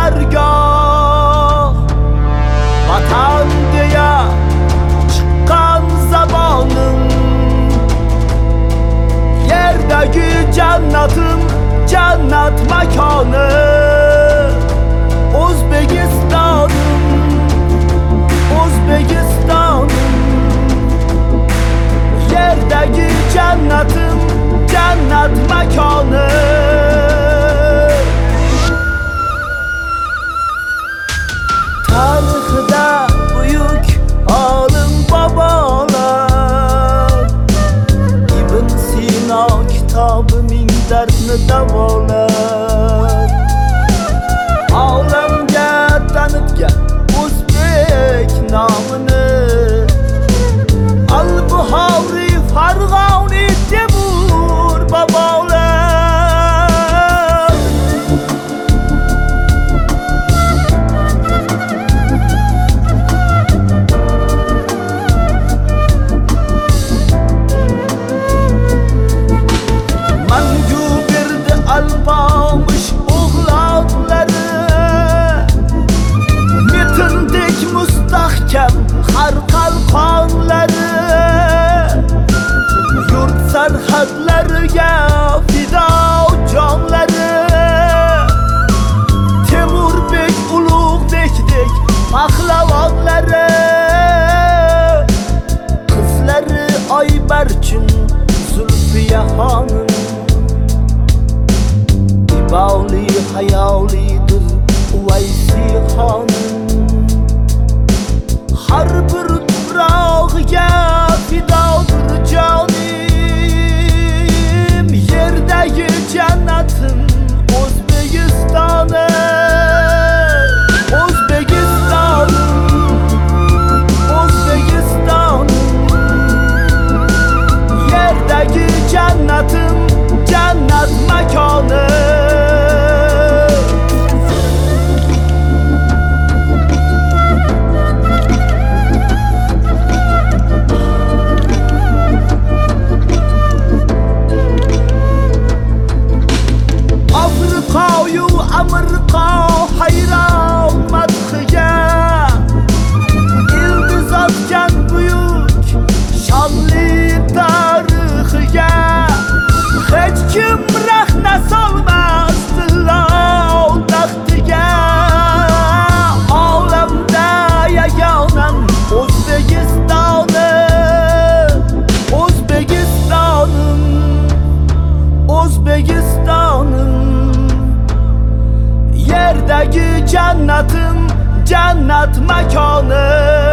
dergah. Vatan diye çıkan zamanım, yerdeki cennetim, cennet mekanı Özbekistan'ım, Özbekistan'ım. Yerdeki cennetim, cennet mekanı. Tarihde büyük alim babalar, İbn Sina kitabı min derdini davolar. Alemge tanıtgan O'zbek namını, Al-Buxoriy, Farg'oniy, Temur bobolar. Mangu berdi alpomish o'g'lonlari, metindek mustahkam har qalqonlari. Yurt sarhadlariga fido jonlari, Temurbek, Ulug'bekdek pahlavonlari. Qizlari Oybarchin, Zulfiya xonim, iboli hayolidir Uvaysi xonim. Har bir tuprog'iga fidodir jonim, yerdagi jannatim O'zbekiston'im, O'zbekiston'im, O'zbekiston'im. Yerdagi jannatim, cennet mekanı. Afrika'yu Amerika hayran madhiga, ildiz atgan büyük şanlı tarihiga. Hech kim rahna solmasdi lav taxtiga. Olamda yagonan O'zbekiston'im, O'zbekiston'im, O'zbekiston'im. Yerdagi cennetim, cennet mekanı.